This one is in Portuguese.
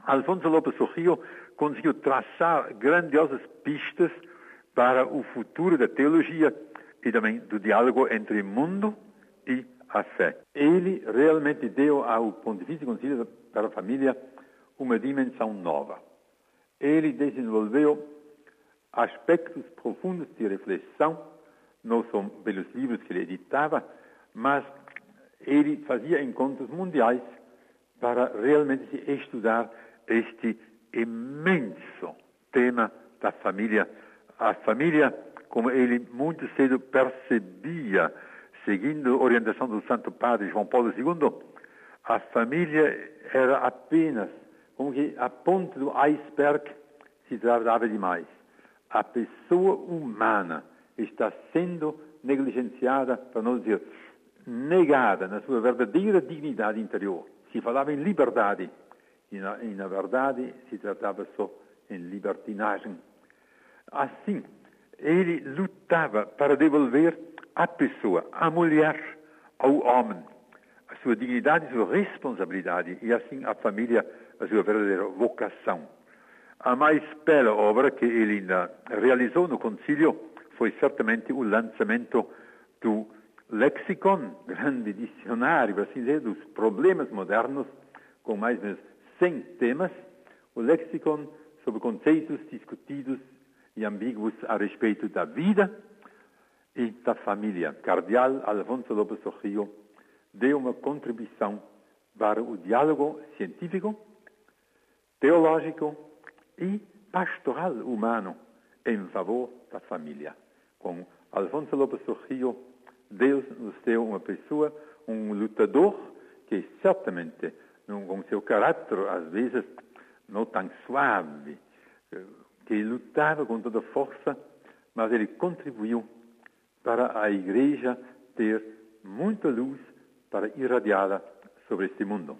Alfonso Lopes Urquijo conseguiu traçar grandiosas pistas para o futuro da teologia e também do diálogo entre mundo e a fé. Ele realmente deu ao Pontifício Concílio para a Família uma dimensão nova. Ele desenvolveu aspectos profundos de reflexão, não são pelos livros que ele editava, mas ele fazia encontros mundiais para realmente se estudar este imenso tema da família. A família, como ele muito cedo percebia, seguindo a orientação do Santo Padre João Paulo II, a família era apenas como que a ponta do iceberg se tratava demais. A pessoa humana está sendo negligenciada, para não dizer negada, na sua verdadeira dignidade interior. Se falava em liberdade, e na verdade se tratava só em libertinagem. Assim, ele lutava para devolver à pessoa, à mulher, ao homem, a sua dignidade, a sua responsabilidade, e assim a família, a sua verdadeira vocação. A mais bela obra que ele realizou no concílio foi certamente o lançamento do Lexicon, grande dicionário, assim dizer, dos problemas modernos, com mais ou menos 100 temas, o Lexicon sobre conceitos discutidos e ambíguos a respeito da vida e da família. Cardeal Alfonso Lopes Urquijo deu uma contribuição para o diálogo científico, teológico e pastoral humano em favor da família. Com Alfonso Lopes Urquijo, Deus nos deu uma pessoa, um lutador, que certamente, com seu caráter, às vezes, não tão suave, que lutava com toda força, mas ele contribuiu para a Igreja ter muita luz para irradiá-la sobre este mundo.